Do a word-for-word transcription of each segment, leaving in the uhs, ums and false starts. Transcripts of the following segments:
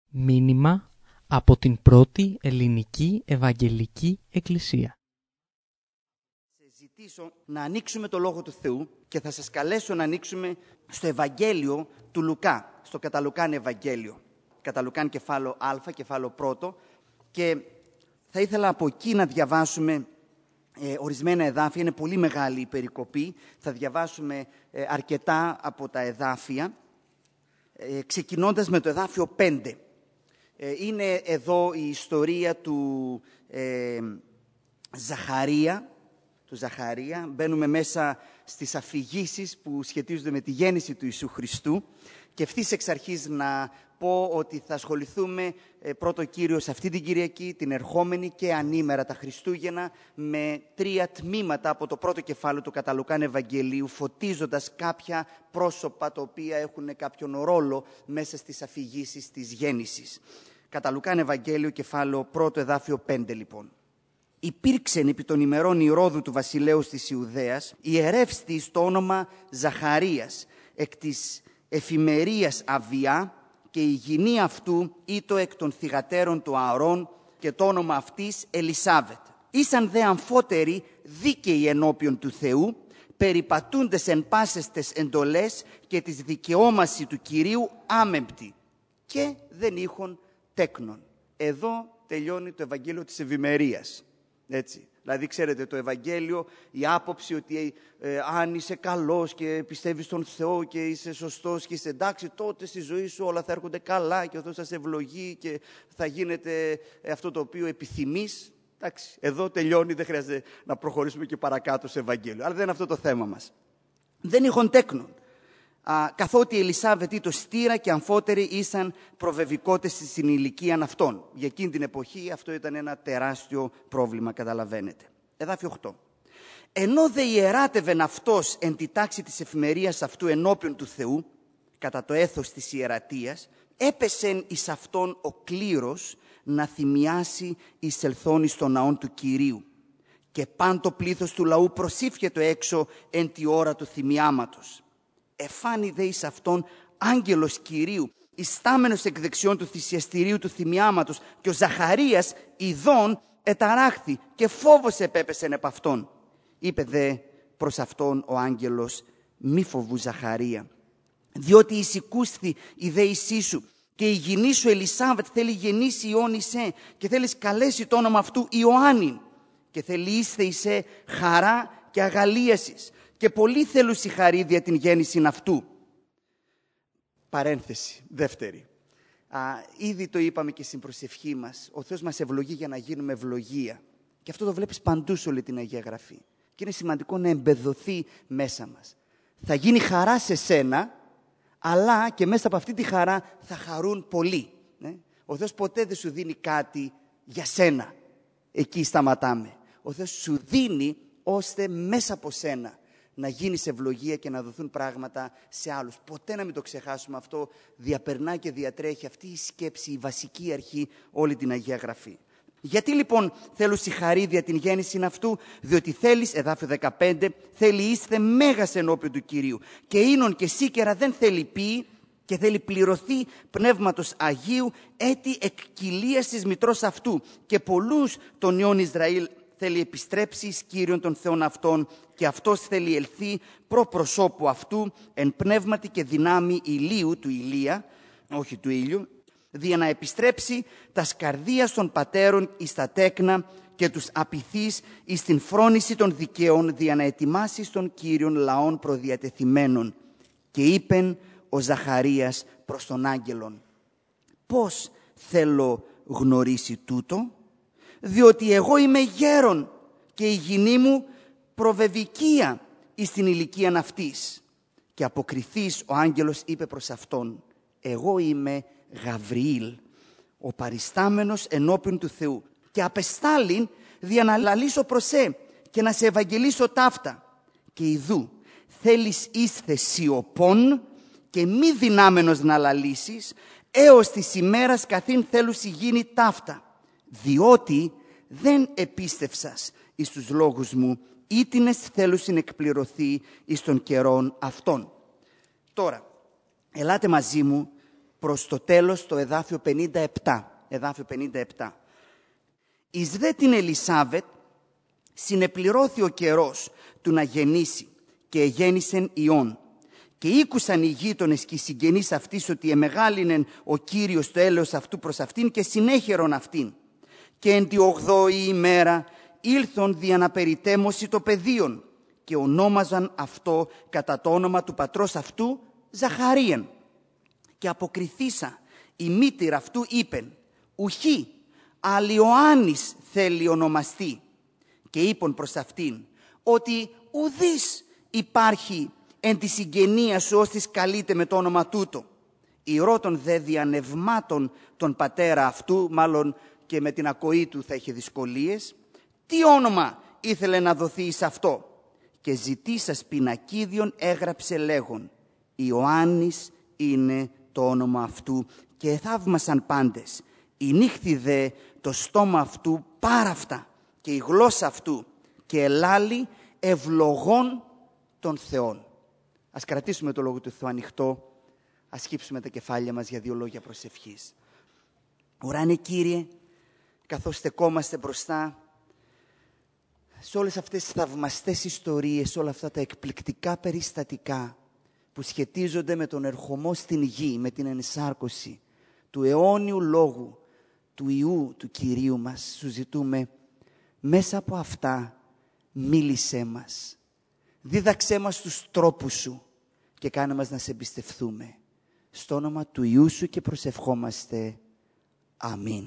Μήνυμα από την πρώτη ελληνική Ευαγγελική Εκκλησία. Θα ζητήσω να ανοίξουμε το Λόγο του Θεού και θα σας καλέσω να ανοίξουμε στο Ευαγγέλιο του Λουκά, στο κατά Λουκάν Ευαγγέλιο. Κατά Λουκάν κεφάλαιο Α, κεφάλαιο πρώτο, και θα ήθελα από εκεί να διαβάσουμε ε, ορισμένα εδάφια. Είναι πολύ μεγάλη η περικοπή. Θα διαβάσουμε ε, αρκετά από τα εδάφια, ε, ξεκινώντας με το εδάφιο πέντε. Ε, είναι εδώ η ιστορία του ε, Ζαχαρία, του Ζαχαρία. Μπαίνουμε μέσα στις αφηγήσεις που σχετίζονται με τη γέννηση του Ιησού Χριστού και ευθύς εξ αρχής να πω ότι θα ασχοληθούμε ε, πρώτο Κύριος αυτή την Κυριακή, την ερχόμενη και ανήμερα τα Χριστούγεννα, με τρία τμήματα από το πρώτο κεφάλαιο του κατά Λουκάν Ευαγγελίου, φωτίζοντας κάποια πρόσωπα τα οποία έχουν κάποιον ρόλο μέσα στις αφηγήσεις της γέννησης. Κατά Λουκάν Ευαγγέλιο, κεφάλαιο πρώτο, εδάφιο πέντε λοιπόν. Υπήρξεν επί των ημερών Ηρώδου του βασιλέως της Ιουδαίας ιερεύστη στο όνομα Ζαχαρίας, εκ της εφημερίας Αβιά, και η γυνή αυτού ήτο εκ των θυγατέρων του Ααρών, και το όνομα αυτής Ελισάβετ. Ήσαν δε αμφότεροι δίκαιοι ενώπιον του Θεού, περιπατούντες εν πάσες τες εντολές και της δικαιώμαση του Κυρίου άμεμπτοι, και δεν είχον τέκνον. Εδώ τελειώνει το Ευαγγέλιο της ευημερίας. Έτσι. Δηλαδή, ξέρετε, το Ευαγγέλιο, η άποψη ότι ε, αν είσαι καλός και πιστεύεις στον Θεό και είσαι σωστός και είσαι εντάξει, τότε στη ζωή σου όλα θα έρχονται καλά και ο Θεός θα σε ευλογεί και θα γίνεται αυτό το οποίο επιθυμείς. Εντάξει, εδώ τελειώνει, δεν χρειάζεται να προχωρήσουμε και παρακάτω στο Ευαγγέλιο. Αλλά δεν είναι αυτό το θέμα μας. Δεν είχον τέκνον. Α, καθότι η Ελισάβετ ήτο στήρα και αμφότεροι ήσαν προβεβικότες στην ηλικία αυτών. Για εκείνη την εποχή αυτό ήταν ένα τεράστιο πρόβλημα, καταλαβαίνετε. Εδάφιο οκτώ. Ενώ δε ιεράτευεν αυτός εν τη τάξη της εφημερίας αυτού ενώπιον του Θεού, κατά το έθος της ιερατείας, έπεσεν εις αυτόν ο κλήρος να θυμιάσει εις ελθόν εις τον ναόν του Κυρίου. Και παν το πλήθος του λαού προσήφιετο έξω εν τη ώρα του θυμιάματος. Εφάνη δε εις αυτόν άγγελος Κυρίου, ιστάμενος εκ δεξιών του θυσιαστηρίου του θυμιάματος, και ο Ζαχαρίας ειδών εταράχθη και φόβος επέπεσεν επ' αυτόν. Είπε δε προς αυτόν ο άγγελος, μη φοβού Ζαχαρία, διότι εισηκούσθη η δέησή σου και η γυνή σου Ελισάβετ θέλει γεννήσει Υιόν εισέ και θέλεις καλέσει το όνομα αυτού Ιωάννην, και θέλει είσθε εισέ χαρά και αγαλίασης, και πολύ θέλουσι χαρή δια την γέννηση αυτού. Παρένθεση, δεύτερη. Α, ήδη το είπαμε και στην προσευχή μας. Ο Θεός μας ευλογεί για να γίνουμε ευλογία. Και αυτό το βλέπεις παντού σε όλη την Αγία Γραφή. Και είναι σημαντικό να εμπεδοθεί μέσα μας. Θα γίνει χαρά σε σένα, αλλά και μέσα από αυτή τη χαρά θα χαρούν πολλοί. Ναι? Ο Θεός ποτέ δεν σου δίνει κάτι για σένα. Εκεί σταματάμε. Ο Θεός σου δίνει ώστε μέσα από σένα να γίνεις ευλογία και να δοθούν πράγματα σε άλλους. Ποτέ να μην το ξεχάσουμε αυτό. Διαπερνά και διατρέχει αυτή η σκέψη, η βασική αρχή, όλη την Αγία Γραφή. Γιατί λοιπόν θέλουν συγχαρίδια την γέννηση αυτού? Διότι θέλεις, εδάφιο δεκαπέντε, θέλει είστε μέγας ενώπιον του Κυρίου. Και ίνον και σίκερα δεν θέλει πει και θέλει πληρωθεί πνεύματος Αγίου έτη εκ κοιλίας της μητρός αυτού. Και πολλούς των ιών Ισραήλ θέλει επιστρέψει εις Κύριον των Θεών αυτών, και αυτός θέλει ελθεί προ προσώπου αυτού εν πνεύματι και δυνάμει ηλίου του Ηλία, όχι του ήλιου, δια να επιστρέψει τα καρδίας των πατέρων εις τα τέκνα και τους απειθείς εις την φρόνηση των δικαίων, δια να ετοιμάσει στον Κύριον λαών προδιατεθειμένων. Και είπεν ο Ζαχαρίας προς τον άγγελον, πώς θέλω γνωρίσει τούτο? Διότι εγώ είμαι γέρον και η γυνή μου προβεβικία εις την ηλικίαν αυτής. Και αποκριθείς ο άγγελος είπε προς αυτόν, εγώ είμαι Γαβριήλ, ο παριστάμενος ενώπιον του Θεού, και απεστάλην δια να λαλήσω προς σε και να σε ευαγγελίσω ταύτα. Και ιδού θέλεις είσθε σιωπών και μη δυνάμενος να λαλήσεις, έως της ημέρας καθήν θέλουσι γίνει ταύτα. Διότι δεν επίστευσας εις τους λόγους μου, ήτινες θέλουσιν εκπληρωθεί εις των καιρών αυτών. Τώρα, ελάτε μαζί μου προς το τέλος το εδάφιο πενήντα επτά. Εδάφιο πενήντα επτά. Εις δε την Ελισάβετ συνεπληρώθη ο καιρός του να γεννήσει και εγέννησεν Υιόν. Και ήκουσαν οι γείτονες και οι συγγενείς αυτής ότι εμεγάλυνεν ο Κύριος το έλεος αυτού προς αυτήν και συνέχερον αυτήν. Και εν τη ογδόη ημέρα ήλθον δια να περιτέμωση το παιδίον και ονόμαζαν αυτό κατά το όνομα του πατρός αυτού Ζαχαρίαν. Και αποκριθήσα η μήτηρα αυτού είπεν, ουχή, αλλά Ιωάννης θέλει ονομαστεί. Και είπον προς αυτήν, ότι ουδής υπάρχει εν τη συγγενεία σου ως της καλείται με το όνομα τούτο. Ηρώτων δε διανευμάτων τον πατέρα αυτού, μάλλον και με την ακοή του θα είχε δυσκολίες, τι όνομα ήθελε να δοθεί εις αυτό. Και ζητήσας πινακίδιον έγραψε λέγον, Ιωάννης είναι το όνομα αυτού, και θαύμασαν πάντες. Η νύχθη δε το στόμα αυτού πάραφτα και η γλώσσα αυτού και ελάλη ευλογών των Θεών. Ας κρατήσουμε το Λόγο του Θεού ανοιχτό, ας χύψουμε τα κεφάλια μας για δύο λόγια προσευχής. Ουράνιε Κύριε, καθώς στεκόμαστε μπροστά σε όλες αυτές τις θαυμαστές ιστορίες, όλα αυτά τα εκπληκτικά περιστατικά που σχετίζονται με τον ερχομό στην γη, με την ενσάρκωση του αιώνιου Λόγου, του Υιού του Κυρίου μας, σου ζητούμε μέσα από αυτά μίλησέ μας, δίδαξέ μας τους τρόπους σου και κάνε μας να σε εμπιστευθούμε. Στο όνομα του Υιού σου και προσευχόμαστε. Αμήν.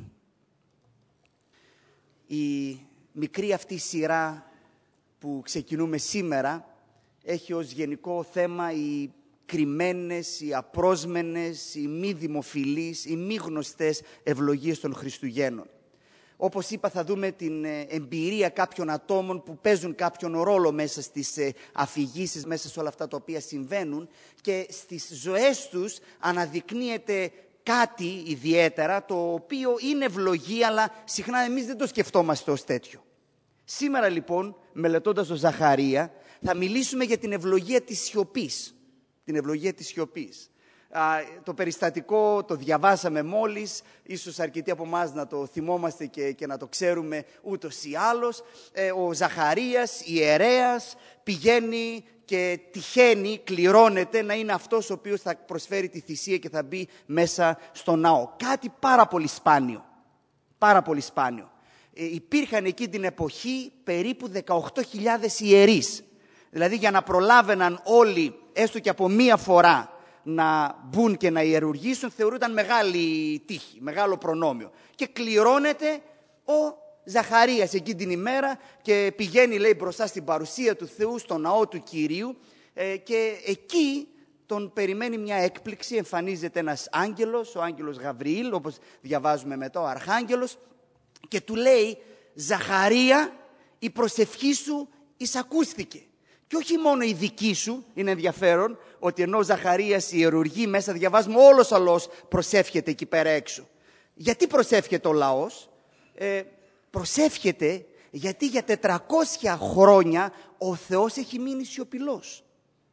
Η μικρή αυτή σειρά που ξεκινούμε σήμερα έχει ως γενικό θέμα οι κρυμμένες, οι απρόσμενες, οι μη δημοφιλείς, οι μη γνωστές ευλογίες των Χριστουγέννων. Όπως είπα, θα δούμε την εμπειρία κάποιων ατόμων που παίζουν κάποιον ρόλο μέσα στις αφηγήσεις, μέσα σε όλα αυτά τα οποία συμβαίνουν, και στις ζωές τους αναδεικνύεται κάτι ιδιαίτερα, το οποίο είναι ευλογία, αλλά συχνά εμείς δεν το σκεφτόμαστε ως τέτοιο. Σήμερα λοιπόν, μελετώντας τον Ζαχαρία, θα μιλήσουμε για την ευλογία της σιωπής. Την ευλογία της σιωπής. Α, το περιστατικό το διαβάσαμε μόλις, ίσως αρκετοί από εμάς να το θυμόμαστε και, και να το ξέρουμε ούτως ή άλλως. Ε, ο Ζαχαρίας, ιερέας, πηγαίνει και τυχαίνει, κληρώνεται να είναι αυτός ο οποίος θα προσφέρει τη θυσία και θα μπει μέσα στο ναό. Κάτι πάρα πολύ σπάνιο. Πάρα πολύ σπάνιο. Ε, υπήρχαν εκεί την εποχή περίπου δεκαοκτώ χιλιάδες ιερείς. Δηλαδή για να προλάβαιναν όλοι, έστω και από μία φορά, να μπουν και να ιερουργήσουν, θεωρούνταν μεγάλη τύχη, μεγάλο προνόμιο. Και κληρώνεται ο Ζαχαρίας εκείνη την ημέρα και πηγαίνει, λέει, μπροστά στην παρουσία του Θεού, στο ναό του Κυρίου, ε, και εκεί τον περιμένει μια έκπληξη. Εμφανίζεται ένας άγγελος, ο άγγελος Γαβριήλ, όπως διαβάζουμε μετά, ο αρχάγγελος, και του λέει, Ζαχαρία, η προσευχή σου εισακούστηκε. Και όχι μόνο η δική σου, είναι ενδιαφέρον ότι ενώ ο Ζαχαρίας ιερουργεί, μέσα διαβάζουμε όλος ο λαός προσεύχεται εκεί πέρα έξω. Γιατί προσεύχεται ο λαός? Ε, προσεύχεται γιατί για τετρακόσια χρόνια ο Θεός έχει μείνει σιωπηλός.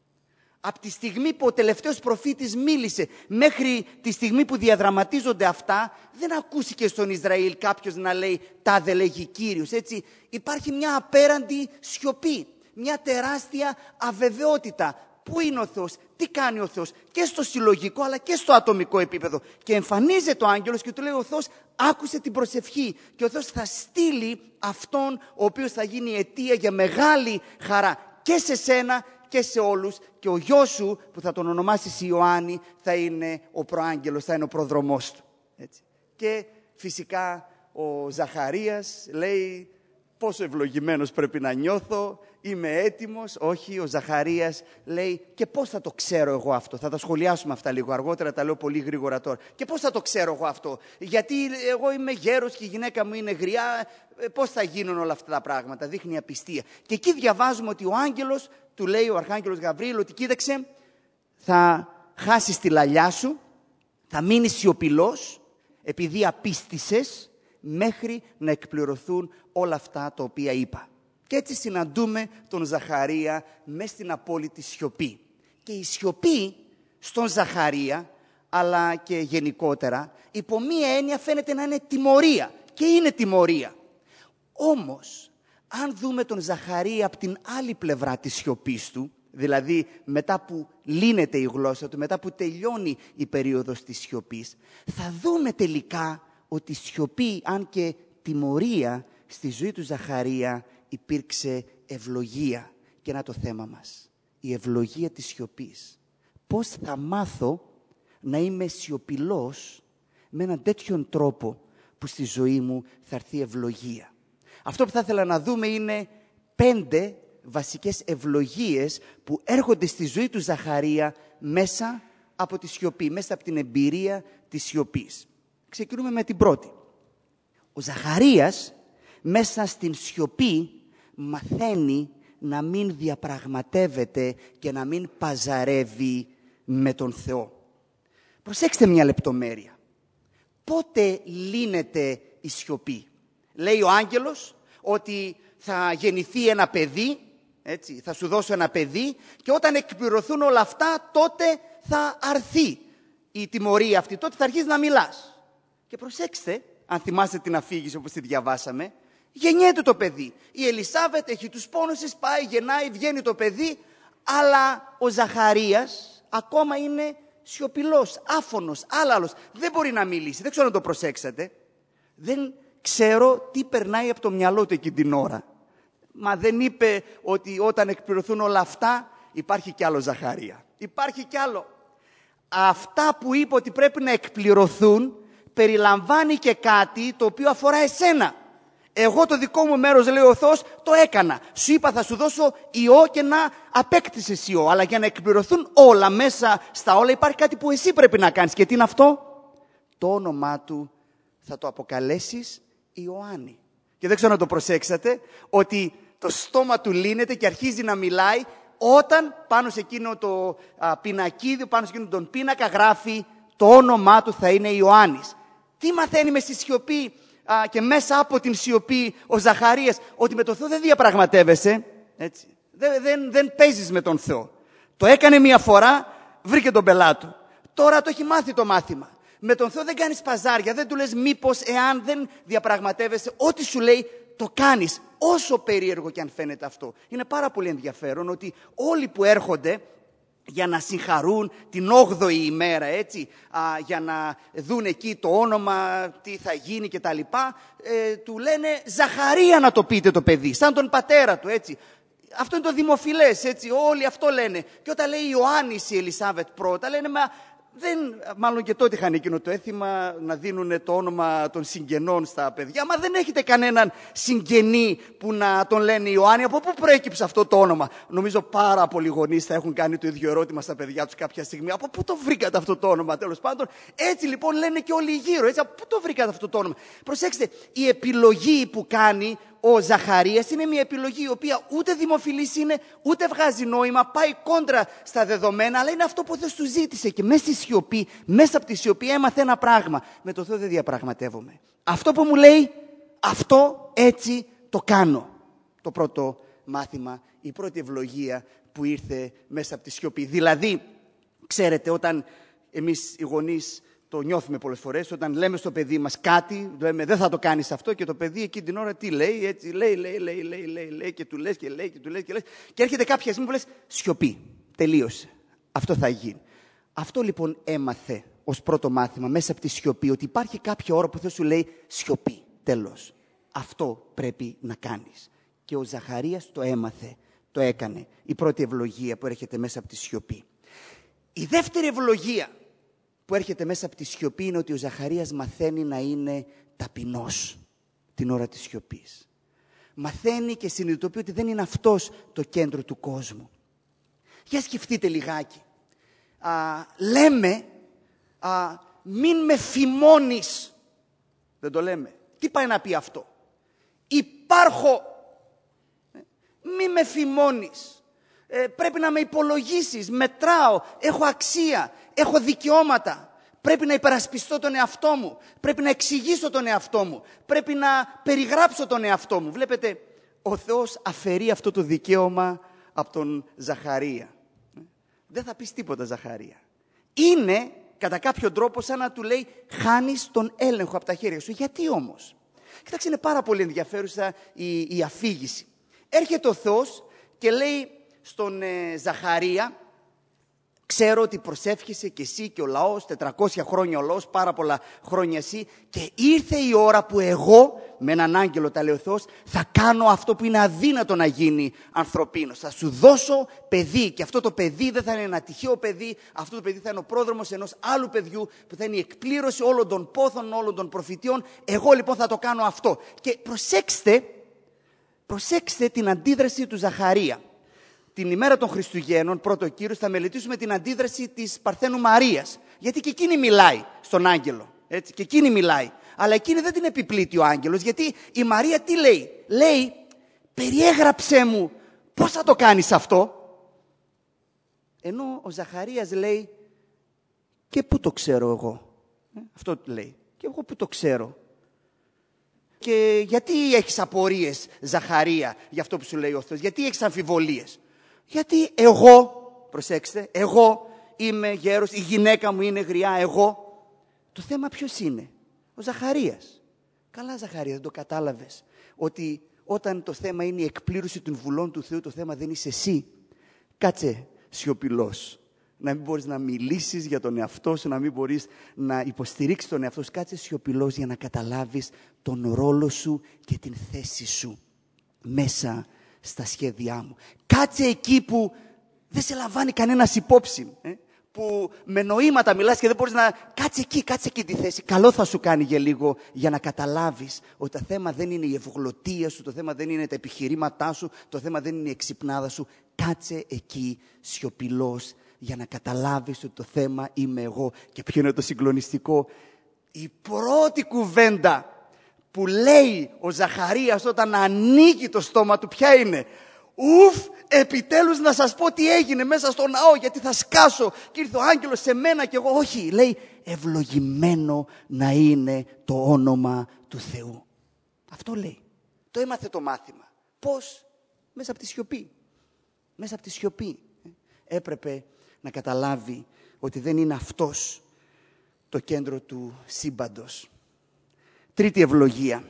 Από τη στιγμή που ο τελευταίος προφήτης μίλησε μέχρι τη στιγμή που διαδραματίζονται αυτά, δεν ακούστηκε στον Ισραήλ κάποιος να λέει «τάδε λέγει Κύριος». Έτσι υπάρχει μια απέραντη σιωπή. Μια τεράστια αβεβαιότητα. Πού είναι ο Θεός, τι κάνει ο Θεός, και στο συλλογικό αλλά και στο ατομικό επίπεδο. Και εμφανίζεται ο άγγελος και του λέει, ο Θεός άκουσε την προσευχή και ο Θεός θα στείλει αυτόν ο οποίος θα γίνει αιτία για μεγάλη χαρά και σε σένα και σε όλους, και ο γιος σου που θα τον ονομάσεις Ιωάννη θα είναι ο προάγγελος, θα είναι ο προδρομός του. Έτσι. Και φυσικά ο Ζαχαρίας λέει, πόσο ευλογημένος πρέπει να νιώθω, είμαι έτοιμος. Όχι, ο Ζαχαρίας λέει, και πώς θα το ξέρω εγώ αυτό? Θα τα σχολιάσουμε αυτά λίγο αργότερα, τα λέω πολύ γρήγορα τώρα. Και πώς θα το ξέρω εγώ αυτό? Γιατί εγώ είμαι γέρος και η γυναίκα μου είναι γριά, πώς θα γίνουν όλα αυτά τα πράγματα? Δείχνει απιστία. Και εκεί διαβάζουμε ότι ο άγγελος του λέει, ο αρχάγγελος Γαβριήλ, ότι κοίταξε, θα χάσεις τη λαλιά σου, θα μείνεις σιωπηλός, επειδή απίστησες, μέχρι να εκπληρωθούν όλα αυτά τα οποία είπα. Και έτσι συναντούμε τον Ζαχαρία μες στην απόλυτη σιωπή. Και η σιωπή στον Ζαχαρία αλλά και γενικότερα, υπό μία έννοια φαίνεται να είναι τιμωρία. Και είναι τιμωρία. Όμως, αν δούμε τον Ζαχαρία από την άλλη πλευρά της σιωπής του, δηλαδή μετά που λύνεται η γλώσσα του, μετά που τελειώνει η περίοδος της σιωπής, θα δούμε τελικά ότι σιωπή, αν και τιμωρία, στη ζωή του Ζαχαρία υπήρξε ευλογία. Και να το θέμα μας, η ευλογία της σιωπής. Πώς θα μάθω να είμαι σιωπηλός με έναν τέτοιον τρόπο που στη ζωή μου θα έρθει ευλογία. Αυτό που θα ήθελα να δούμε είναι πέντε βασικές ευλογίες που έρχονται στη ζωή του Ζαχαρία μέσα από τη σιωπή, μέσα από την εμπειρία της σιωπής. Ξεκινούμε με την πρώτη. Ο Ζαχαρίας μέσα στην σιωπή μαθαίνει να μην διαπραγματεύεται και να μην παζαρεύει με τον Θεό. Προσέξτε μια λεπτομέρεια. Πότε λύνεται η σιωπή? Λέει ο άγγελος ότι θα γεννηθεί ένα παιδί, έτσι, θα σου δώσω ένα παιδί, και όταν εκπληρωθούν όλα αυτά, τότε θα αρθεί η τιμωρία αυτή, τότε θα αρχίσει να μιλάς. Και προσέξτε, αν θυμάστε την αφήγηση όπως τη διαβάσαμε, γεννιέται το παιδί. Η Ελισάβετ έχει τους πόνους της, πάει, γεννάει, βγαίνει το παιδί, αλλά ο Ζαχαρίας ακόμα είναι σιωπηλός, άφωνος, άλαλος. Δεν μπορεί να μιλήσει. Δεν ξέρω αν το προσέξατε. Δεν ξέρω τι περνάει από το μυαλό του εκείνη την ώρα. Μα δεν είπε ότι όταν εκπληρωθούν όλα αυτά υπάρχει κι άλλο Ζαχαρία. Υπάρχει κι άλλο. Αυτά που είπε ότι πρέπει να εκπληρωθούν περιλαμβάνει και κάτι το οποίο αφορά εσένα. Εγώ το δικό μου μέρος, λέει ο Θεός, το έκανα. Σου είπα θα σου δώσω ιό και να απέκτησες ιό. Αλλά για να εκπληρωθούν όλα, μέσα στα όλα υπάρχει κάτι που εσύ πρέπει να κάνεις. Και τι είναι αυτό? Το όνομά του θα το αποκαλέσεις Ιωάννη. Και δεν ξέρω να το προσέξατε, ότι το στόμα του λύνεται και αρχίζει να μιλάει όταν πάνω σε εκείνο το α, πινακίδιο, πάνω σε εκείνο τον πίνακα γράφει το όνομά του θα είναι Ιωάννης. Τι μαθαίνει με στη σιωπή α, και μέσα από την σιωπή ο Ζαχαρίας? Ότι με τον Θεό δεν διαπραγματεύεσαι, έτσι. Δεν, δεν, δεν παίζεις με τον Θεό. Το έκανε μία φορά, βρήκε τον πελάτο. Τώρα το έχει μάθει το μάθημα. Με τον Θεό δεν κάνεις παζάρια, δεν του λες μήπως, εάν, δεν διαπραγματεύεσαι. Ό,τι σου λέει το κάνεις, όσο περίεργο και αν φαίνεται αυτό. Είναι πάρα πολύ ενδιαφέρον ότι όλοι που έρχονται για να συγχαρούν την όγδοη ημέρα, έτσι, α, για να δουν εκεί το όνομα, τι θα γίνει και τα λοιπά, ε, του λένε Ζαχαρία να το πείτε το παιδί, σαν τον πατέρα του, έτσι. Αυτό είναι το δημοφιλές, έτσι, όλοι αυτό λένε. Και όταν λέει Ιωάννης η Ελισάβετ πρώτα, λένε μα δεν, μάλλον και τότε είχαν εκείνο το έθιμα να δίνουν το όνομα των συγγενών στα παιδιά. Μα δεν έχετε κανέναν συγγενή που να τον λένε Ιωάννη. Από πού προέκυψε αυτό το όνομα? Νομίζω πάρα πολλοί γονείς θα έχουν κάνει το ίδιο ερώτημα στα παιδιά τους κάποια στιγμή. Από πού το βρήκατε αυτό το όνομα, τέλος πάντων? Έτσι λοιπόν λένε και όλοι γύρω. Έτσι, από πού το βρήκατε αυτό το όνομα? Προσέξτε, η επιλογή που κάνει ο Ζαχαρίας είναι μια επιλογή η οποία ούτε δημοφιλής είναι, ούτε βγάζει νόημα, πάει κόντρα στα δεδομένα, αλλά είναι αυτό που ο Θεός του ζήτησε. Και μέσα στη σιωπή, μέσα από τη σιωπή έμαθε ένα πράγμα. Με το Θεό δεν διαπραγματεύομαι. Αυτό που μου λέει, αυτό έτσι το κάνω. Το πρώτο μάθημα, η πρώτη ευλογία που ήρθε μέσα από τη σιωπή. Δηλαδή, ξέρετε, όταν εμείς οι γονείς το νιώθουμε πολλές φορές, όταν λέμε στο παιδί μας κάτι, λέμε δεν θα το κάνεις αυτό, και το παιδί εκείνη την ώρα τι λέει, έτσι λέει, λέει, λέει, λέει, λέει, λέει και του λες και λέει και του λες και λες, και έρχεται κάποια στιγμή που λες σιωπή, τελείωσε, αυτό θα γίνει. Αυτό λοιπόν έμαθε ως πρώτο μάθημα μέσα από τη σιωπή, ότι υπάρχει κάποια ώρα που θα σου λέει σιωπή, τέλος. Αυτό πρέπει να κάνεις. Και ο Ζαχαρίας το έμαθε, το έκανε. Η πρώτη ευλογία που έρχεται μέσα από τη σιωπή. Η δεύτερη ευλογία που έρχεται μέσα από τη σιωπή είναι ότι ο Ζαχαρίας μαθαίνει να είναι ταπεινός την ώρα της σιωπής. Μαθαίνει και συνειδητοποιεί ότι δεν είναι αυτός το κέντρο του κόσμου. Για σκεφτείτε λιγάκι. Α, λέμε α, μην με φημώνεις. Δεν το λέμε. Τι πάει να πει αυτό? Υπάρχω. Μη με φημώνεις. Ε, πρέπει να με υπολογίσεις. Μετράω. Έχω αξία. Έχω δικαιώματα. Πρέπει να υπερασπιστώ τον εαυτό μου. Πρέπει να εξηγήσω τον εαυτό μου. Πρέπει να περιγράψω τον εαυτό μου. Βλέπετε, ο Θεός αφαιρεί αυτό το δικαίωμα από τον Ζαχαρία. Δεν θα πεις τίποτα, Ζαχαρία. Είναι κατά κάποιο τρόπο σαν να του λέει χάνεις τον έλεγχο από τα χέρια σου. Γιατί όμως? Κοιτάξτε, είναι πάρα πολύ ενδιαφέρουσα η, η αφήγηση. Έρχεται ο Θεός και λέει στον ε, Ζαχαρία, ξέρω ότι προσεύχεσαι και εσύ και ο λαός, τετρακόσια χρόνια ο λαός, πάρα πολλά χρόνια εσύ, και ήρθε η ώρα που εγώ, με έναν άγγελο τα λέει ο Θεός, θα κάνω αυτό που είναι αδύνατο να γίνει ανθρωπίνος. Θα σου δώσω παιδί, και αυτό το παιδί δεν θα είναι ένα τυχαίο παιδί, αυτό το παιδί θα είναι ο πρόδρομος ενός άλλου παιδιού που θα είναι η εκπλήρωση όλων των πόθων, όλων των προφητείων. Εγώ λοιπόν θα το κάνω αυτό. Και προσέξτε, προσέξτε την αντίδραση του Ζαχαρία. Την ημέρα των Χριστουγέννων, πρώτο Κύριος, θα μελετήσουμε την αντίδραση της Παρθένου Μαρίας. Γιατί και εκείνη μιλάει στον άγγελο. Έτσι, και εκείνη μιλάει. Αλλά εκείνη δεν την επιπλήττει ο άγγελος. Γιατί η Μαρία τι λέει? Λέει, περιέγραψέ μου πώς θα το κάνεις αυτό. Ενώ ο Ζαχαρίας λέει, και πού το ξέρω εγώ? Ε, αυτό λέει. Και εγώ πού το ξέρω? Και γιατί έχεις απορίες, Ζαχαρία, για αυτό που σου λέει ο Θεός? Γιατί έχεις αμφιβολίες? Γιατί εγώ, προσέξτε, εγώ είμαι γέρος, η γυναίκα μου είναι γριά, εγώ. Το θέμα ποιος είναι? Ο Ζαχαρίας. Καλά, Ζαχαρία, δεν το κατάλαβες? Ότι όταν το θέμα είναι η εκπλήρωση των βουλών του Θεού, το θέμα δεν είσαι εσύ. Κάτσε σιωπηλός. Να μην μπορείς να μιλήσεις για τον εαυτό σου, να μην μπορείς να υποστηρίξεις τον εαυτό σου. Κάτσε σιωπηλός για να καταλάβεις τον ρόλο σου και την θέση σου μέσα στα σχέδιά μου. Κάτσε εκεί που δεν σε λαμβάνει κανένας υπόψη. Ε? Που με νοήματα μιλάς και δεν μπορείς να... Κάτσε εκεί, κάτσε εκεί τη θέση. Καλό θα σου κάνει για λίγο για να καταλάβεις ότι το θέμα δεν είναι η ευγλωτία σου, το θέμα δεν είναι τα επιχειρήματά σου, το θέμα δεν είναι η εξυπνάδα σου. Κάτσε εκεί σιωπηλός για να καταλάβεις ότι το θέμα είμαι εγώ. Και ποιο είναι το συγκλονιστικό? Η πρώτη κουβέντα που λέει ο Ζαχαρίας όταν ανοίγει το στόμα του, ποια είναι? Ουφ, επιτέλους να σας πω τι έγινε μέσα στο ναό, γιατί θα σκάσω. Και ήρθε ο άγγελος σε μένα και εγώ. Όχι, λέει, ευλογημένο να είναι το όνομα του Θεού. Αυτό λέει. Το έμαθε το μάθημα. Πώς? Μέσα από τη σιωπή. Μέσα από τη σιωπή. Έπρεπε να καταλάβει ότι δεν είναι αυτός το κέντρο του σύμπαντος. Τρίτη ευλογία.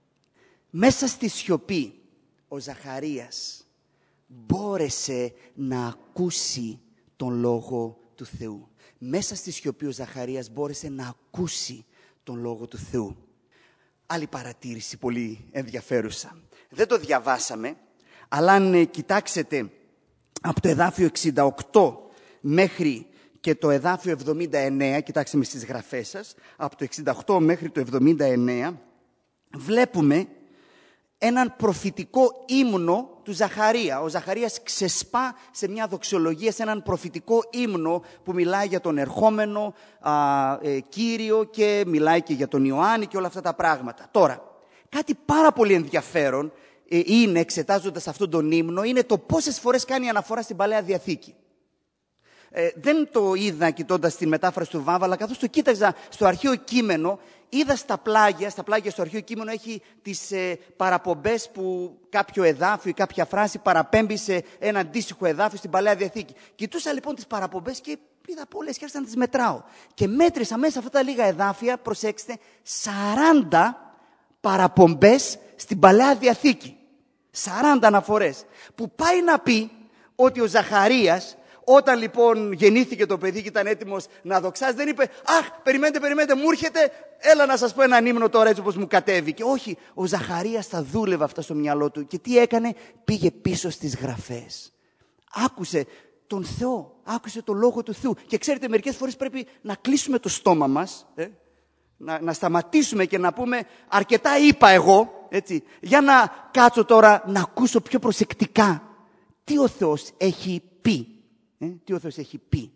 Μέσα στη σιωπή ο Ζαχαρίας μπόρεσε να ακούσει τον Λόγο του Θεού. Μέσα στη σιωπή ο Ζαχαρίας μπόρεσε να ακούσει τον Λόγο του Θεού. Άλλη παρατήρηση πολύ ενδιαφέρουσα. Δεν το διαβάσαμε, αλλά αν κοιτάξετε από το εδάφιο εξήντα οκτώ μέχρι και το εδάφιο εβδομήντα εννέα, κοιτάξτε με στις γραφές σας, από το εξήντα οκτώ μέχρι το εβδομήντα εννέα, βλέπουμε έναν προφητικό ύμνο του Ζαχαρία. Ο Ζαχαρίας ξεσπά σε μια δοξολογία, σε έναν προφητικό ύμνο που μιλάει για τον ερχόμενο α, ε, Κύριο και μιλάει και για τον Ιωάννη και όλα αυτά τα πράγματα. Τώρα, κάτι πάρα πολύ ενδιαφέρον ε, είναι, εξετάζοντας αυτόν τον ύμνο, είναι το πόσες φορές κάνει αναφορά στην Παλαιά Διαθήκη. Ε, δεν το είδα κοιτώντας την μετάφραση του Βάβα, αλλά καθώς το κοίταζα στο αρχαίο κείμενο, είδα στα πλάγια, στα πλάγια στο αρχαίο κείμενο έχει τις ε, παραπομπές που κάποιο εδάφιο ή κάποια φράση παραπέμπει σε ένα αντίστοιχο εδάφιο στην Παλαιά Διαθήκη. Κοιτούσα λοιπόν τις παραπομπές και είδα πολλές και άρχισα να τις μετράω. Και μέτρησα μέσα αυτά τα λίγα εδάφια, προσέξτε, σαράντα παραπομπές στην Παλαιά Διαθήκη. σαράντα αναφορές. Που πάει να πει ότι ο Ζαχαρίας, όταν λοιπόν γεννήθηκε το παιδί και ήταν έτοιμος να δοξάσει, δεν είπε «Αχ, περιμένετε, περιμένετε, μου έρχεται, έλα να σας πω έναν ύμνο τώρα έτσι όπως μου κατέβηκε». Όχι, ο Ζαχαρίας τα δούλευε αυτά στο μυαλό του. Και τι έκανε? Πήγε πίσω στις γραφές. Άκουσε τον Θεό, άκουσε το Λόγο του Θεού. Και ξέρετε, μερικές φορές πρέπει να κλείσουμε το στόμα μας, ε? να, να σταματήσουμε και να πούμε «Αρκετά είπα εγώ», έτσι, για να κάτσω τώρα να ακούσω πιο προσεκτικά τι ο Θεός έχει πει. Ε, τι ο Θεός έχει πει.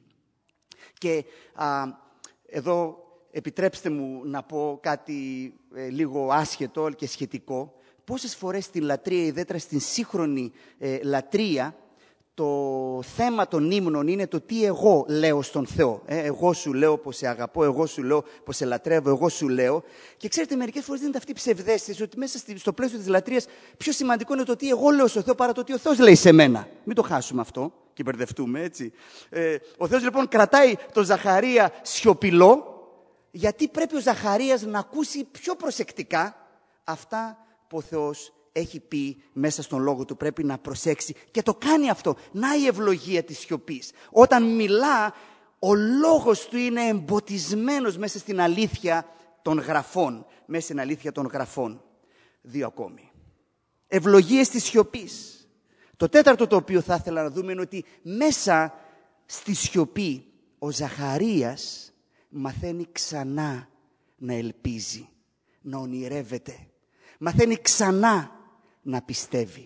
Και α, εδώ επιτρέψτε μου να πω κάτι ε, λίγο άσχετο και σχετικό. Πόσες φορές στη λατρεία, ιδιαίτερα στην σύγχρονη ε, λατρεία, το το θέμα των ύμνων είναι το τι εγώ λέω στον Θεό. Ε, εγώ σου λέω πως σε αγαπώ, εγώ σου λέω πως σε λατρεύω, εγώ σου λέω. Και ξέρετε, μερικές φορές δίνεται αυτή η ψευδαίσθηση ότι μέσα στο πλαίσιο της λατρείας πιο σημαντικό είναι το τι εγώ λέω στον Θεό παρά το τι ο Θεός λέει σε μένα. Μην το χάσουμε αυτό και μπερδευτούμε, έτσι. Ε, ο Θεός λοιπόν κρατάει τον Ζαχαρία σιωπηλό, γιατί πρέπει ο Ζαχαρίας να ακούσει πιο προσεκτικά αυτά που ο Θεός έχει πει μέσα στον λόγο του. Πρέπει να προσέξει και το κάνει αυτό. Να η ευλογία της σιωπής. Όταν μιλά, ο λόγος του είναι εμποτισμένος μέσα στην αλήθεια των γραφών. Μέσα στην αλήθεια των γραφών. Δύο ακόμη. Ευλογίες της σιωπής. Το τέταρτο το οποίο θα ήθελα να δούμε είναι ότι μέσα στη σιωπή ο Ζαχαρίας μαθαίνει ξανά να ελπίζει, να ονειρεύεται. Μαθαίνει ξανά να πιστεύει.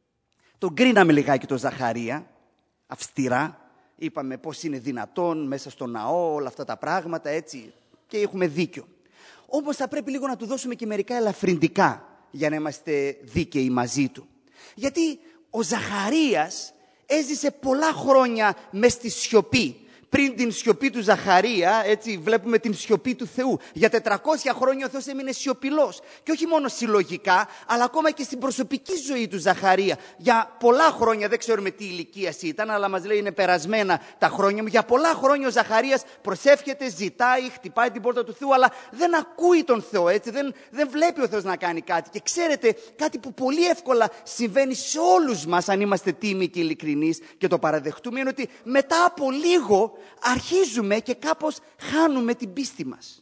Τον κρίναμε λιγάκι τον Ζαχαρία, αυστηρά. Είπαμε πώς είναι δυνατόν μέσα στο ναό, όλα αυτά τα πράγματα, έτσι. Και έχουμε δίκιο. Όμως θα πρέπει λίγο να του δώσουμε και μερικά ελαφρυντικά για να είμαστε δίκαιοι μαζί του. Γιατί ο Ζαχαρίας έζησε πολλά χρόνια μες στη σιωπή. Πριν την σιωπή του Ζαχαρία, έτσι βλέπουμε την σιωπή του Θεού. Για τετρακόσια χρόνια ο Θεός έμεινε σιωπηλός. Και όχι μόνο συλλογικά, αλλά ακόμα και στην προσωπική ζωή του Ζαχαρία. Για πολλά χρόνια, δεν ξέρουμε τι ηλικία ήταν, αλλά μας λέει είναι περασμένα τα χρόνια μου. Για πολλά χρόνια ο Ζαχαρίας προσεύχεται, ζητάει, χτυπάει την πόρτα του Θεού, αλλά δεν ακούει τον Θεό, έτσι. Δεν, δεν βλέπει ο Θεός να κάνει κάτι. Και ξέρετε, κάτι που πολύ εύκολα συμβαίνει σε όλους μας, αν είμαστε τίμοι και ειλικρινείς και το παραδεχτούμε, είναι ότι μετά από λίγο αρχίζουμε και κάπως χάνουμε την πίστη μας.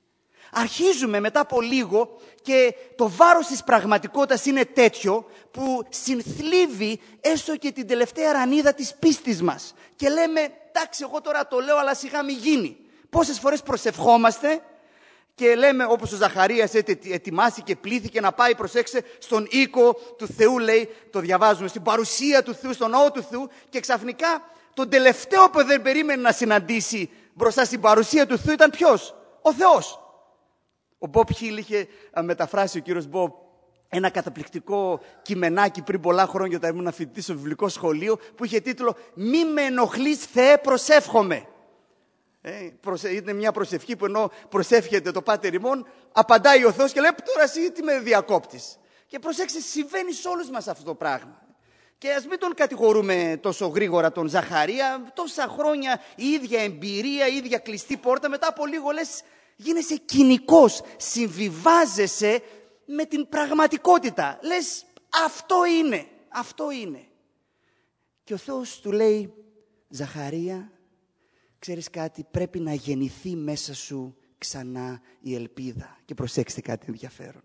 Αρχίζουμε μετά από λίγο και το βάρος της πραγματικότητας είναι τέτοιο που συνθλίβει έστω και την τελευταία ρανίδα της πίστης μας. Και λέμε, εντάξει, εγώ τώρα το λέω, αλλά σιγά μη γίνει. Πόσες φορές προσευχόμαστε και λέμε, όπως ο Ζαχαρίας ετοιμάστηκε, πλήθηκε να πάει, προσέξτε, στον οίκο του Θεού, λέει, το διαβάζουμε, στην παρουσία του Θεού, στον ναό του Θεού, και ξαφνικά τον τελευταίο που δεν περίμενε να συναντήσει μπροστά στην παρουσία του Θεού ήταν ποιος? Ο Θεός. Ο Μπομπ Χιλ είχε μεταφράσει, ο κύριος Μπομπ, ένα καταπληκτικό κειμενάκι πριν πολλά χρόνια όταν ήμουν φοιτητής στο βιβλικό σχολείο, που είχε τίτλο «Μη με ενοχλείς, Θεέ, προσεύχομαι». Ε, προσε... Είναι μια προσευχή που ενώ προσεύχεται το Πάτερ ημών, απαντάει ο Θεός και λέει, τώρα εσύ τι με διακόπτεις? Και προσέξτε, συμβαίνει σε όλους μας αυτό το πράγμα. Και ας μην τον κατηγορούμε τόσο γρήγορα τον Ζαχαρία, τόσα χρόνια η ίδια εμπειρία, η ίδια κλειστή πόρτα, μετά από λίγο λες γίνεσαι κοινικός, συμβιβάζεσαι με την πραγματικότητα. Λες αυτό είναι, αυτό είναι. Και ο Θεός του λέει, Ζαχαρία, ξέρεις κάτι, πρέπει να γεννηθεί μέσα σου ξανά η ελπίδα. Και προσέξτε κάτι ενδιαφέρον.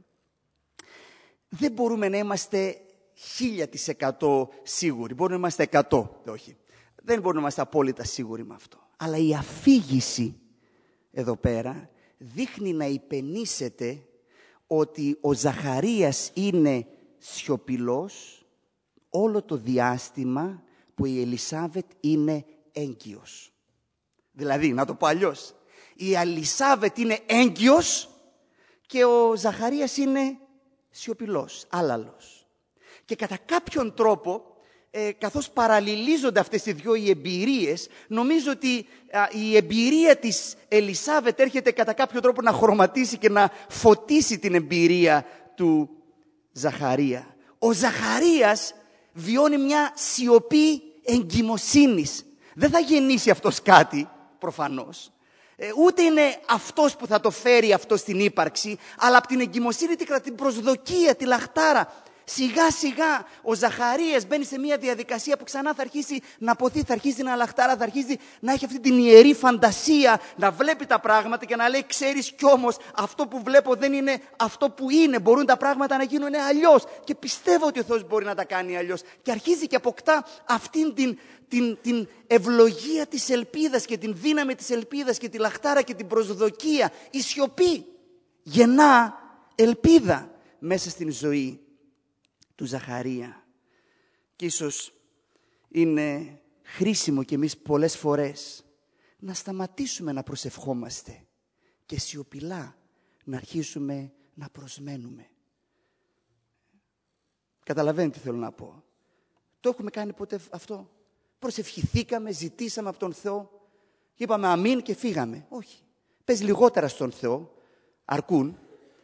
Δεν μπορούμε να είμαστε χίλια της εκατό σίγουροι. Μπορούμε να είμαστε εκατό, όχι. Δεν μπορούμε να είμαστε απόλυτα σίγουροι με αυτό. Αλλά η αφήγηση εδώ πέρα δείχνει να υπενήσεται ότι ο Ζαχαρίας είναι σιωπηλός όλο το διάστημα που η Ελισάβετ είναι έγκυος. Δηλαδή, να το πω αλλιώς, η Ελισάβετ είναι έγκυος και ο Ζαχαρίας είναι σιωπηλός, άλαλος. Και κατά κάποιον τρόπο, ε, καθώς παραλληλίζονται αυτές οι δυο οι εμπειρίες, νομίζω ότι α, η εμπειρία της Ελισάβετ έρχεται κατά κάποιο τρόπο να χρωματίσει και να φωτίσει την εμπειρία του Ζαχαρία. Ο Ζαχαρίας βιώνει μια σιωπή εγκυμοσύνης. Δεν θα γεννήσει αυτός κάτι, προφανώς. Ε, ούτε είναι αυτός που θα το φέρει αυτό στην ύπαρξη, αλλά από την εγκυμοσύνη την προσδοκία, τη λαχτάρα. Σιγά σιγά ο Ζαχαρίας μπαίνει σε μια διαδικασία που ξανά θα αρχίσει να ποθεί, θα αρχίσει να λαχτάρα, θα αρχίσει να έχει αυτή την ιερή φαντασία, να βλέπει τα πράγματα και να λέει, ξέρεις κι όμως αυτό που βλέπω δεν είναι αυτό που είναι, μπορούν τα πράγματα να γίνουν αλλιώς και πιστεύω ότι ο Θεός μπορεί να τα κάνει αλλιώς, και αρχίζει και αποκτά αυτήν την, την, την ευλογία της ελπίδας και την δύναμη της ελπίδας και τη λαχτάρα και την προσδοκία. Η σιωπή γεννά ελπίδα μέσα στην ζωή του Ζαχαρία. Και ίσως είναι χρήσιμο και εμείς πολλές φορές να σταματήσουμε να προσευχόμαστε και σιωπηλά να αρχίσουμε να προσμένουμε. Καταλαβαίνετε τι θέλω να πω? Το έχουμε κάνει ποτέ αυτό? προσευχηθήκαμε, ζητήσαμε από τον Θεό, είπαμε αμήν και φύγαμε. Όχι. Πες λιγότερα στον Θεό, αρκούν.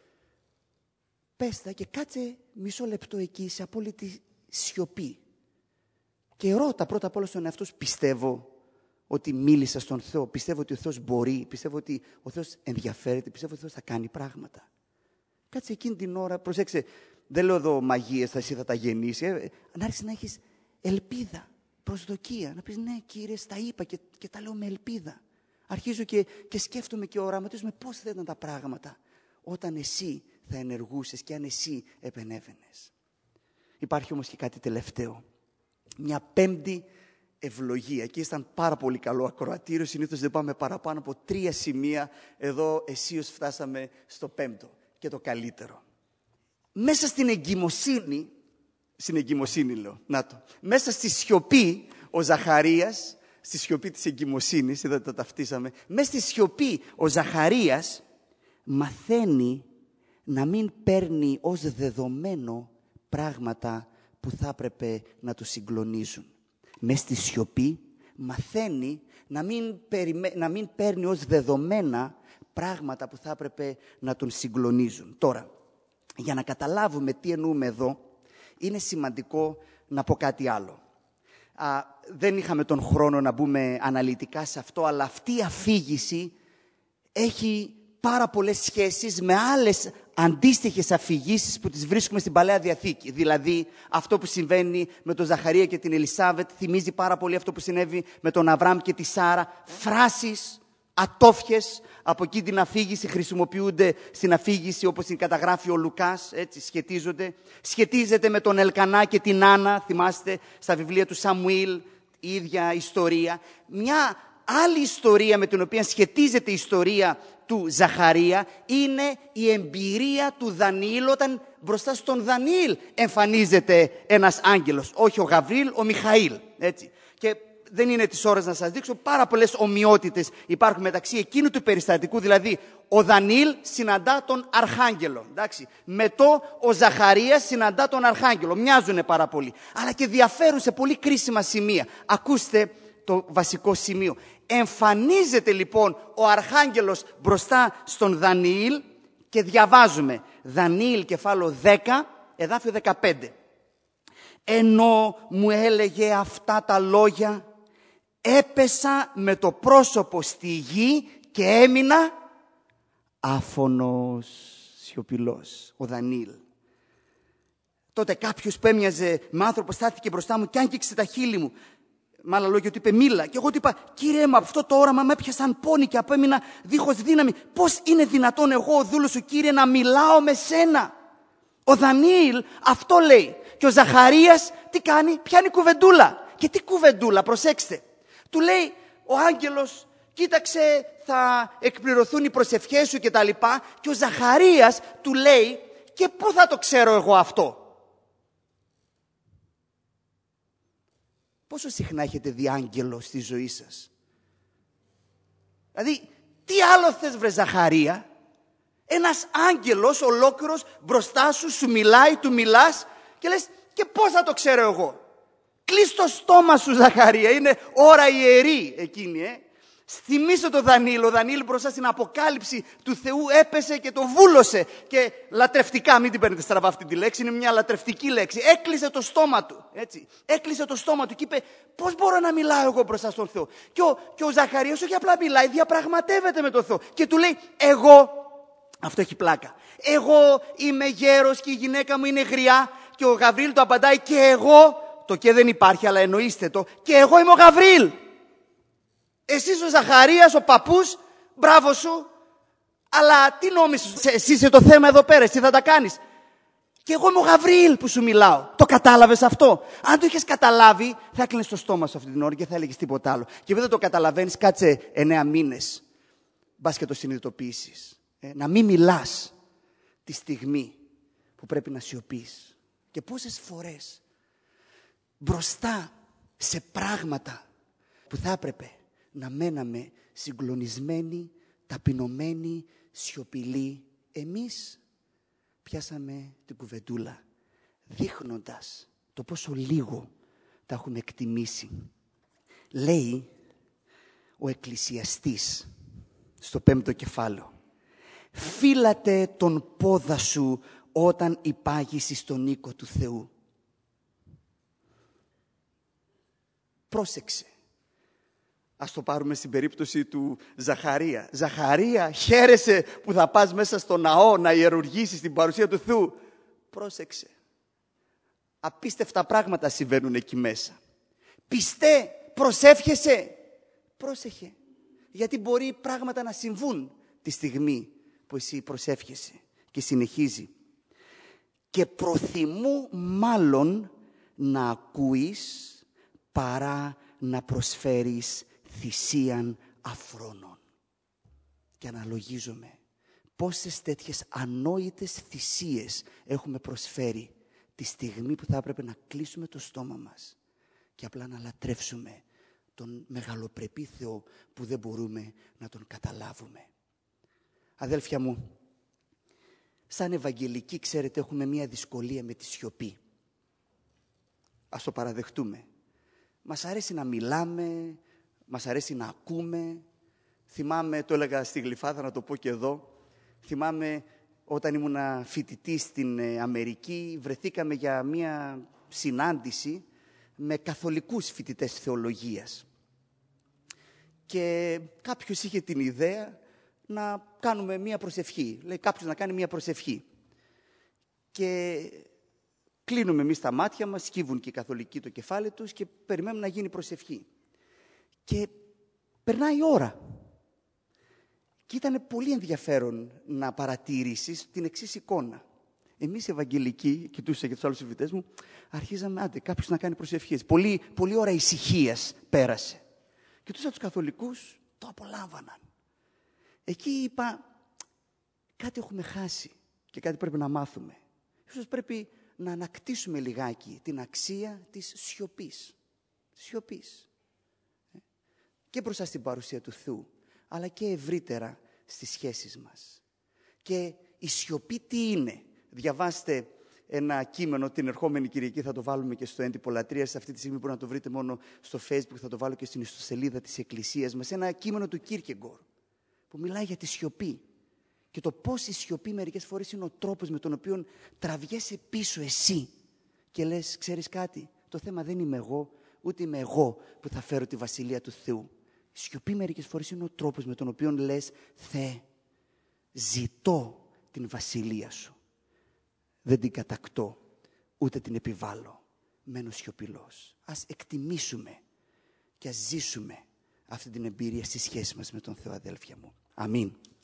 Πες τα και κάτσε μισό λεπτό εκεί σε απόλυτη σιωπή. Και ρώτα πρώτα απ' όλα στον εαυτό σου, πιστεύω ότι μίλησα στον Θεό, πιστεύω ότι ο Θεός μπορεί, πιστεύω ότι ο Θεός ενδιαφέρεται, πιστεύω ότι ο Θεός θα κάνει πράγματα. Κάτσε εκείνη την ώρα, προσέξτε, δεν λέω εδώ μαγείες, θα εσύ θα τα γεννήσει, ε, να άρχισεις να έχεις ελπίδα, προσδοκία, να πεις ναι Κύριε, στα είπα και, και τα λέω με ελπίδα. Αρχίζω και, και σκέφτομαι και οραματίζομαι πώς θα ήταν τα πράγματα όταν εσύ θα ενεργούσες και αν εσύ επενέβαινες. Υπάρχει όμως και κάτι τελευταίο. Μια πέμπτη ευλογία. Και ήταν πάρα πολύ καλό ακροατήριο. Συνήθως δεν πάμε παραπάνω από τρία σημεία. Εδώ αισίως φτάσαμε στο πέμπτο και το καλύτερο. Μέσα στην εγκυμοσύνη, στην εγκυμοσύνη λέω, να το, μέσα στη σιωπή ο Ζαχαρίας, στη σιωπή της εγκυμοσύνης, είδατε το ταυτίσαμε, μέσα στη σιωπή ο Ζαχαρίας μαθαίνει να μην παίρνει ως δεδομένο πράγματα που θα έπρεπε να του συγκλονίζουν. Μες στη σιωπή μαθαίνει να μην, περιμέ... να μην παίρνει ως δεδομένα πράγματα που θα έπρεπε να τον συγκλονίζουν. Τώρα, για να καταλάβουμε τι εννοούμε εδώ, είναι σημαντικό να πω κάτι άλλο. Α, δεν είχαμε τον χρόνο να μπούμε αναλυτικά σε αυτό, αλλά αυτή η αφήγηση έχει πάρα πολλές σχέσεις με άλλες αντίστοιχες αφηγήσεις που τις βρίσκουμε στην Παλαιά Διαθήκη. Δηλαδή, αυτό που συμβαίνει με τον Ζαχαρία και την Ελισάβετ θυμίζει πάρα πολύ αυτό που συνέβη με τον Αβραάμ και τη Σάρα. Φράσεις, ατόφιες από εκεί την αφήγηση χρησιμοποιούνται στην αφήγηση όπως την καταγράφει ο Λουκάς, έτσι σχετίζονται. Σχετίζεται με τον Ελκανά και την Άννα, θυμάστε, στα βιβλία του Σαμουήλ, η ίδια ιστορία. Μια άλλη ιστορία με την οποία σχετίζεται η ιστορία του Ζαχαρία είναι η εμπειρία του Δανιήλ όταν μπροστά στον Δανιήλ εμφανίζεται ένας άγγελος. Όχι ο Γαβρίλ, ο Μιχαήλ. Έτσι. Και δεν είναι της ώρας να σας δείξω, πάρα πολλές ομοιότητες υπάρχουν μεταξύ εκείνου του περιστατικού, δηλαδή ο Δανιήλ συναντά τον Αρχάγγελο. Εντάξει. Μετό ο Ζαχαρίας συναντά τον Αρχάγγελο. Μοιάζουν πάρα πολύ. Αλλά και διαφέρουν σε πολύ κρίσιμα σημεία. Ακούστε το βασικό σημείο. Εμφανίζεται λοιπόν ο Αρχάγγελος μπροστά στον Δανιήλ και διαβάζουμε Δανιήλ κεφάλαιο δέκα, εδάφιο δεκαπέντε. Ενώ μου έλεγε αυτά τα λόγια, έπεσα με το πρόσωπο στη γη και έμεινα άφωνος, σιωπηλός, ο Δανιήλ. Τότε κάποιος που έμοιαζε με άνθρωπο στάθηκε μπροστά μου και άγγιξε τα χείλη μου. Με άλλα λόγια του είπε μίλα. Και εγώ του είπα, Κύριε μου, αυτό το όραμα με έπιασαν πόνοι και απέμεινα δίχως δύναμη. Πώς είναι δυνατόν εγώ ο δούλος σου, Κύριε, να μιλάω με σένα? Ο Δανιήλ αυτό λέει. Και ο Ζαχαρίας τι κάνει? Πιάνει κουβεντούλα. Και τι κουβεντούλα, προσέξτε. Του λέει ο άγγελος, κοίταξε, θα εκπληρωθούν οι προσευχές σου και τα λοιπά. Και ο Ζαχαρίας του λέει, και πού θα το ξέρω εγώ αυτό? Πόσο συχνά έχετε δει άγγελο στη ζωή σας? Δηλαδή, τι άλλο θες βρε Ζαχαρία? Ένας άγγελος ολόκληρος μπροστά σου, σου μιλάει, του μιλάς και λες, και πώς θα το ξέρω εγώ? Κλείς το στόμα σου Ζαχαρία, είναι ώρα ιερή εκείνη, ε. Θυμήσου το Δανιήλ, ο Δανιήλ μπροστά στην αποκάλυψη του Θεού έπεσε και το βούλωσε και λατρευτικά, μην την παίρνετε στραβά αυτή τη λέξη, είναι μια λατρευτική λέξη, έκλεισε το στόμα του, έτσι, έκλεισε το στόμα του και είπε, πώς μπορώ να μιλάω εγώ μπροστά στον Θεό? Και ο, και ο Ζαχαρίας όχι απλά μιλάει, διαπραγματεύεται με τον Θεό και του λέει, εγώ, αυτό έχει πλάκα, εγώ είμαι γέρος και η γυναίκα μου είναι γριά. Και ο Γαβρίλ του απαντάει, και εγώ, το και δεν υπάρχει αλλά εννοείστε το, και εγώ είμαι ο Γαβρίλ. Εσείς ο Ζαχαρίας, ο παππούς, μπράβο σου, αλλά τι νόμισες, εσύ είσαι το θέμα εδώ πέρα, εσύ θα τα κάνεις? Και εγώ είμαι ο Γαβρίλ που σου μιλάω. Το κατάλαβες αυτό? Αν το είχες καταλάβει, θα έκλεινες το στόμα σου αυτή την ώρα και θα έλεγες τίποτα άλλο. Και επειδή δεν το καταλαβαίνεις, κάτσε εννέα μήνες, μπας και το συνειδητοποιήσεις. Ε, να μην μιλάς τη στιγμή που πρέπει να σιωπείς. Και πόσες φορές μπροστά σε πράγματα που θα έπρεπε να μέναμε συγκλονισμένοι, ταπεινωμένοι, σιωπηλοί, εμείς πιάσαμε την κουβεντούλα, δείχνοντας το πόσο λίγο τα έχουμε εκτιμήσει λέει ο εκκλησιαστής στο πέμπτο κεφάλαιο, φύλατε τον πόδα σου όταν υπάγεις στον οίκο του Θεού. Πρόσεξε. Ας το πάρουμε στην περίπτωση του Ζαχαρία. Ζαχαρία, χαίρεσαι που θα πας μέσα στο ναό να ιερουργήσεις την παρουσία του Θεού. Πρόσεξε. Απίστευτα πράγματα συμβαίνουν εκεί μέσα. Πιστέ, προσεύχεσαι. Πρόσεχε. Γιατί μπορεί πράγματα να συμβούν τη στιγμή που εσύ προσεύχεσαι. Και συνεχίζει. Και προθυμού μάλλον να ακούεις παρά να προσφέρεις θυσίαν αφρόνων. Και αναλογίζομαι πόσες τέτοιες ανόητες θυσίες έχουμε προσφέρει τη στιγμή που θα έπρεπε να κλείσουμε το στόμα μας και απλά να λατρεύσουμε τον μεγαλοπρεπή Θεό που δεν μπορούμε να τον καταλάβουμε. Αδέλφια μου, σαν Ευαγγελικοί, ξέρετε, έχουμε μία δυσκολία με τη σιωπή. Ας το παραδεχτούμε. Μας αρέσει να μιλάμε, μας αρέσει να ακούμε. Θυμάμαι, το έλεγα στη Γλυφάδα, να το πω και εδώ, θυμάμαι όταν ήμουν φοιτητής στην Αμερική, βρεθήκαμε για μία συνάντηση με καθολικούς φοιτητές θεολογίας. Και κάποιος είχε την ιδέα να κάνουμε μία προσευχή. Λέει κάποιος να κάνει μία προσευχή. Και κλείνουμε εμείς τα μάτια μας, σκύβουν και οι καθολικοί το κεφάλι τους και περιμένουμε να γίνει προσευχή. Και περνάει η ώρα. Και ήταν πολύ ενδιαφέρον να παρατηρήσεις την εξής εικόνα. Εμείς οι Ευαγγελικοί, κοιτούσα και τους άλλους συμφοιτητές μου, αρχίζαμε, άντε, κάποιος να κάνει προσευχές. Πολύ, πολύ ώρα ησυχίας πέρασε. Κοιτούσα τους καθολικούς, το απολάμβαναν. Εκεί είπα, κάτι έχουμε χάσει και κάτι πρέπει να μάθουμε. Ίσως πρέπει να ανακτήσουμε λιγάκι την αξία της σιωπής. Σιωπής. Και μπροστά στην παρουσία του Θεού, αλλά και ευρύτερα στις σχέσεις μας. Και η σιωπή τι είναι? Διαβάστε ένα κείμενο την ερχόμενη Κυριακή, θα το βάλουμε και στο έντυπο λατρείας. Αυτή τη στιγμή μπορεί να το βρείτε μόνο στο Facebook, θα το βάλω και στην ιστοσελίδα της Εκκλησίας μας. Ένα κείμενο του Κίρκεγκορ, που μιλάει για τη σιωπή. Και το πώς η σιωπή μερικές φορές είναι ο τρόπος με τον οποίο τραβιέσαι πίσω εσύ και λες, ξέρεις κάτι, το θέμα δεν είμαι εγώ, ούτε είμαι εγώ που θα φέρω τη Βασιλεία του Θεού. Η σιωπή μερικές φορές είναι ο τρόπος με τον οποίο λες, Θεέ, ζητώ την Βασιλεία Σου. Δεν την κατακτώ, ούτε την επιβάλλω. Μένω σιωπηλός. Ας εκτιμήσουμε και ας ζήσουμε αυτή την εμπειρία στη σχέση μας με τον Θεό, αδέλφια μου. Αμήν.